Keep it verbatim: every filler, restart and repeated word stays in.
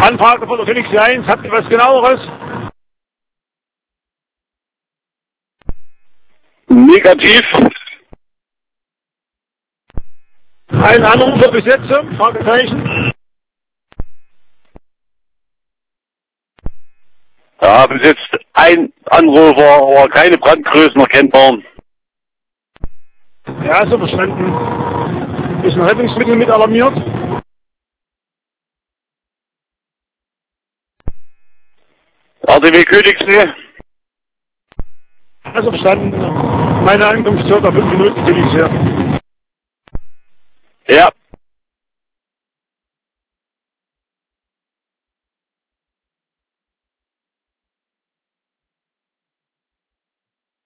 Anfrage von der Phoenix eins, habt ihr was genaueres? Negativ. Ein Anrufer Besetzung? Fragezeichen. Ja, bis jetzt ein Anrufer, aber keine Brandgrößen erkennbar. Ja, so verstanden. Ist ein Rettungsmittel mit alarmiert? R T W Königssee. Also verstanden. Meine Ankunft circa fünf Minuten, bin ich sehr. Ja.